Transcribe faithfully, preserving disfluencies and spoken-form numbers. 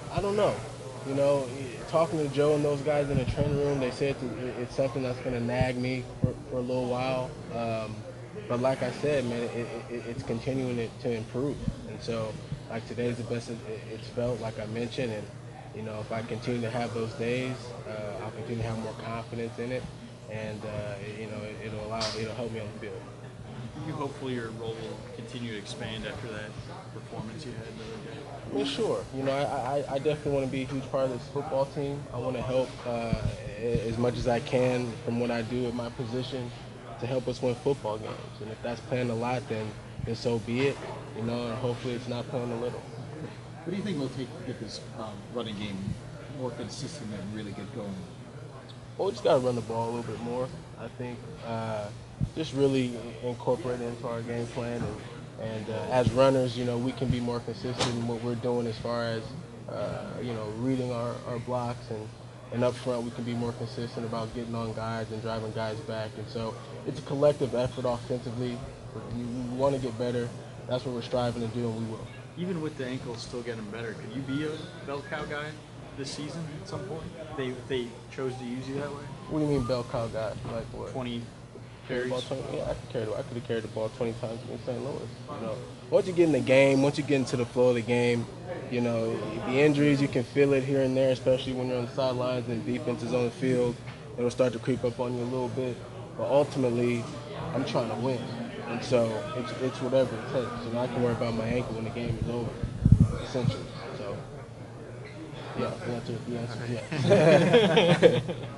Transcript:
I don't know. You know, talking to Joe and those guys in the training room, they said it's something that's going to nag me for, for a little while. Um, but like I said, man, it, it, it's continuing to, to improve. And so, like today's the best it, it's felt, like I mentioned. And, you know, if I continue to have those days, uh, I'll continue to have more confidence in it. And, uh, you know, it, it'll allow, it'll help me on the field. You hopefully your role will continue to expand after that performance you had the other day. Well, sure. You know, I, I, I definitely want to be a huge part of this football team. I want to help uh, as much as I can from what I do at my position to help us win football games. And if that's playing a lot, then, then so be it. You know, and hopefully it's not playing a little. What do you think will take to get this um, running game more consistent and really get going? Well, we just got to run the ball a little bit more. I think uh, just really incorporate it into our game plan. And, and uh, as runners, you know, we can be more consistent in what we're doing as far as, uh, you know, reading our, our blocks. And, and up front, we can be more consistent about getting on guys and driving guys back. And so it's a collective effort offensively. We, we want to get better. That's what we're striving to do, and we will. Even with the ankles still getting better, could you be a bell cow guy this season at some point? They they chose to use you that way. What do you mean bell cow guy? Like what? Twenty Carry the carries. ball twenty, yeah, I could carry the, I could have carried the ball twenty times against Saint Louis. You know, once you get in the game, once you get into the flow of the game, you know, the injuries, you can feel it here and there, especially when you're on the sidelines and defense is on the field. It'll start to creep up on you a little bit, but ultimately, I'm trying to win, and so it's it's whatever it takes. And I can worry about my ankle when the game is over, essentially. So, yeah, the answer, the answer is yes.